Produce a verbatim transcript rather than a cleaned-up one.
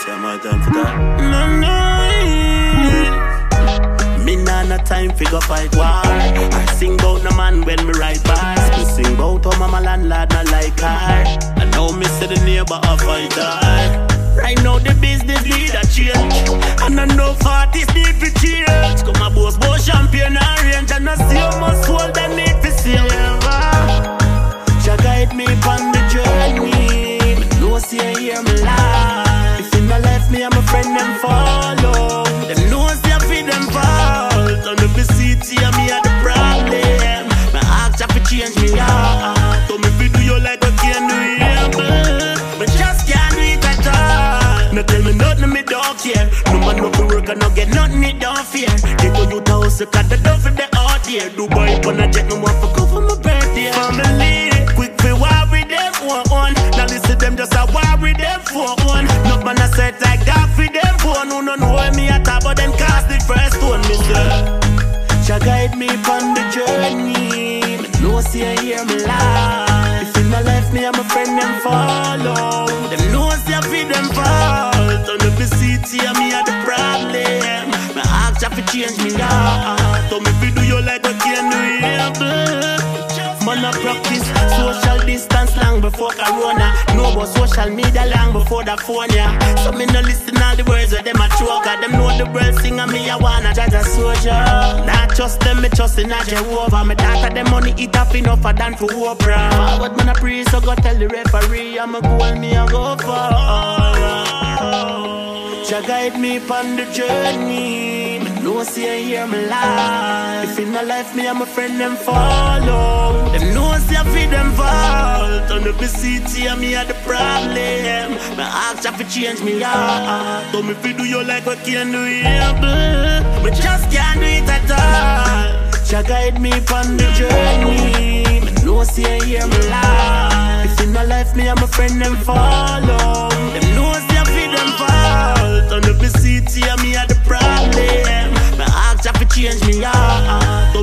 say my time for that. No, no. Me nah no time fi go fight war. I sing bout no man when me ride bars. Me sing bout how my landlord not like her. I know me say the neighbor a fighter. Right now the business need a change, and I know artists need to change. Come a boss, boss champion and range, and I see how much soul that need to save. Jah guide me on the journey. Me know see I hear me life. If you not left me and my friend them follow, them know see I feed them fault. On the B C T and me had the problem. Me ask Jah to change me heart. Told me fi do you like I can do it, but just can't do it at all. No tell me nothing, me don't care. No man no fi work and no get nothing, it don't fear. They go you to house, you cut the door for the out here. Dubai up on a jet, no want for go for my birthday. Family, quick fi war with them one one. Now listen them just a war with them for one. No man a set like that for them for no no know me at all, but then cast the first one, me say. Jah guide me on the journey. Me know see I hear me life. If you not left me and my friend them follow, them know see I feed them fault. On the B C T and me had the problem. Me ask Jah to change me heart. Told me fi do you like I can do it. Man a practice social distance long before Corona. Know about social media long before the phone, yeah. So me no listen all the words where them a choke. Them know the world sing and me a wanna judge a soldier. Nah trust them, me trust in a Jehovah. Me daughter them money eat up enough for than for Oprah. Forward man a pray, so go tell the referee I'm a goal, me a go for. Jah guide me on the journey. Me know see I hear me life. If in a life me and my friend them follow, them know see I feed them fault. On the B C T and me had the problem. Me ask Jah to change me heart. Told me fi do you like I can do it, but just can't do it at all. Jah guide me on the journey. Me know see I hear me life. If in a life me and my friend them follow, them know see I feed them fault. On the B C T and me had the problem. Me ask Jah to change me heart.